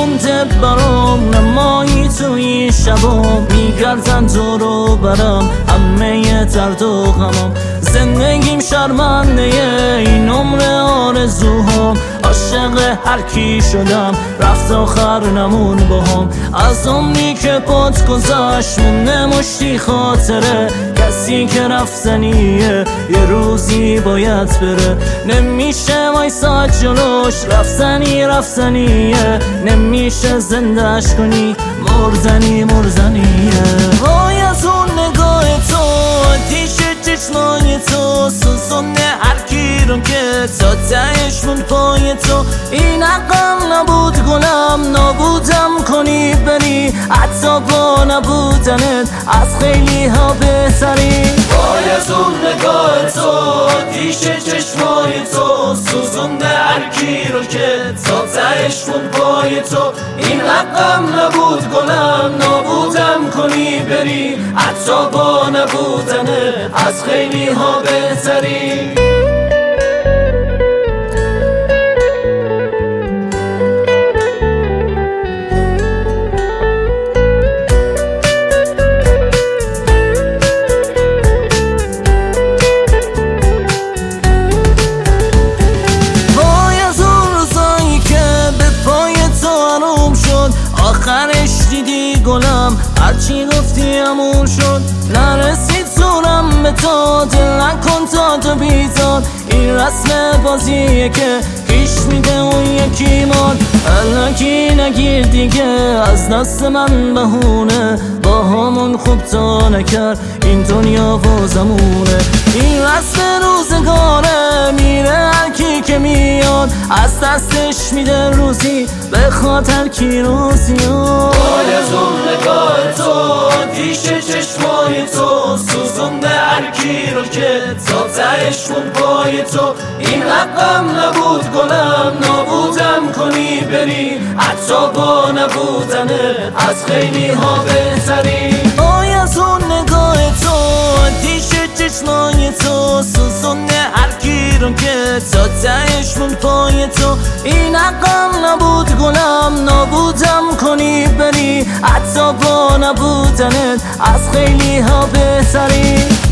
نمونده برام نمایی توی شبام میگردن دور و برم همه درد و غمام زندگیم شرمنده این عمر آرزوهام عاشق هر کی شدم رفت آخر نمون باهام از عمری که پات گذشت مونده مشتی خاطره کسی که رفتنیه یه روزی باید بره نمیشه وایساد جلوش رفتنیه نمیشه زندهش کنی مرزنیه وای از اون نگاه تو آتیش چشمای تو سوزونده هر کی رو که تا تهش مون پای تو این حقم نبود گلم نابودم کنی بری حتی با نبودنت از خیلی ها بهتری وای از اون نگاه تو آتیش چشمای تو سوزونده هر کی رو که تا تهش مون پای تو این حقم نبود گلم نابودم کنی بری حتی با نبودنت از خیلی ها بهتری آخرش دیدی گلم هرچی گفتی همون شد نرسید زورم به تو دل نکن تا تو بیزاد این رسم بازیه که پیش میده اون یکی ماد الکی نگیر دیگه از دست من بهونه با همون خوب تا نکرد این دنیا و زمونه این رسم روزگاره میره هرکی که میاد از دستش میده روزی به خاطر کی روزی وای از اون نگاه تو آتیش چشمای تو سوزونده هر کی رو که تا تهش مون پای تو این حقم نبود گلم نابودم کنی بری حتی با نبودنه از خیلی ها بهتری وای از اون نگاه تو آتیش چشمای تو سوزونده هر کی رو که تا تهش مون پای تو این حقم نبود گلم نابودم کنی بری حتی با نبودنت از خیلی ها بهتری